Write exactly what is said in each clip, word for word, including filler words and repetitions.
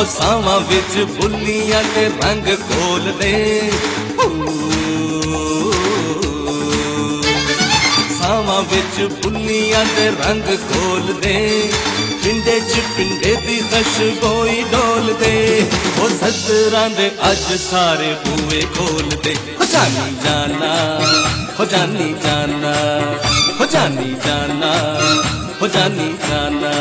ओ सावां विच बुल्लियां ते रंग खोल दे, सावां विच बुल्लियां ते रंग खोल दे, पिंडे च पिंडे दी खुशबोई डोल दे। ओ सत्तरां दे अज सारे बूए खोल दे, हो जानी जाना, हो जानी जाना, हो जानी जाना, हो जानी जाना।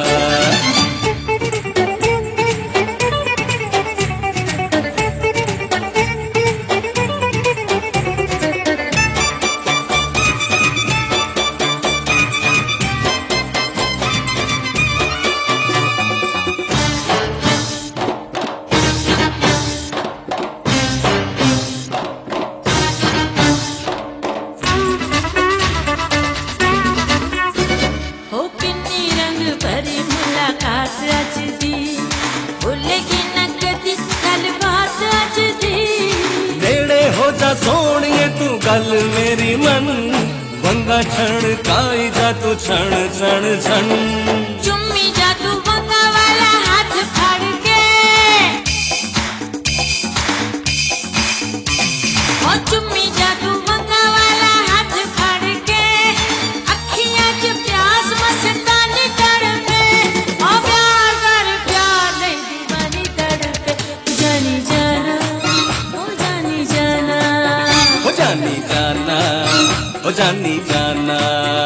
सोनिए तू गल मेरी मन, वंगा छण काई जा तू छण छण छण, चुम्मी जा तू वंगा वाला हाथ फड़ के, ओ चुम्मी जा तू वंगा वाला हाथ फड़ के, अखियां च प्यास मस्तानी तड़पे, ओ प्यार कर प्यार नहीं दीवानी तड़पे, जानी जाना, ओ जानी जाना, हो जानी जाना, हो जानी जाना।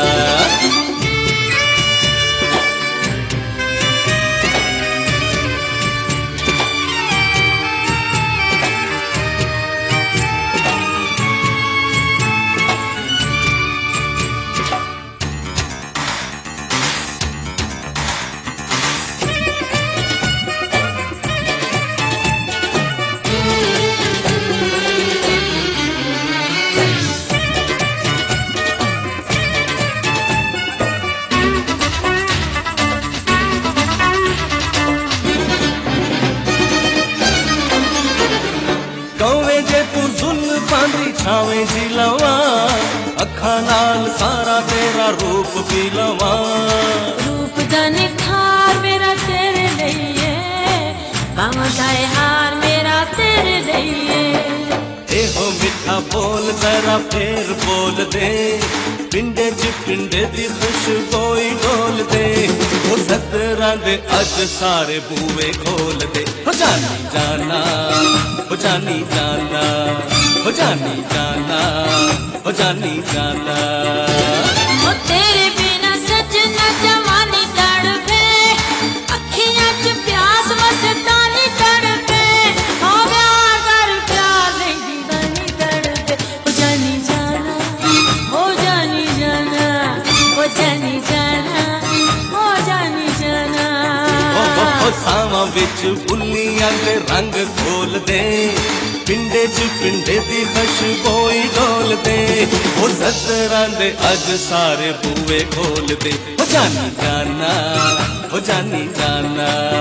कौवे जे तू जुल्फां दी छावें जी लवा, अखां नाल सारा तेरा रूप पी लवा, रूप दा निखार मेरा तेरे लिए, बावां दा हार मेरा तेरे लिए। एहो मिठा बोल जरा फेर बोल दे, पिंडे च पिंडे दी खुशबोई डोल दे। ओ सत्तरां दे अज सारे बूए खोल दे, हो जानी जाना, हो जानी जाना, हो जानी जाना, हो जानी जाना। ओ तेरे बिना सजना जवानी तड़पे, अखियां च प्यास मस्तानी तड़पे, ओ प्यार कर प्यार नहीं दीवानी तड़पे, हो जानी जाना, हो जानी जाना, हो जानी जाना, हो जानी जाना। ओ ओ सावां विच बुल्लियां ते रंग खोल दे, पिंडे च पिंडे दी खुशबोई डोल दे। ओ सत्तरां दे अज सारे बूए खोल दे, हो जानी जाना, हो जानी जाना।